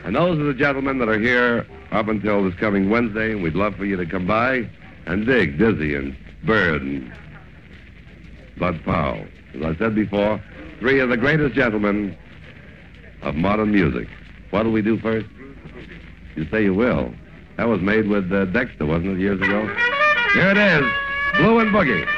And those are the gentlemen that are here up until this coming Wednesday, and we'd love for you to come by and dig Dizzy and Bird and Bud Powell. As I said before, three of the greatest gentlemen of modern music. What'll we do first? You say you will. That was made with Dexter, wasn't it, years ago? Here it is, Blue and Boogie.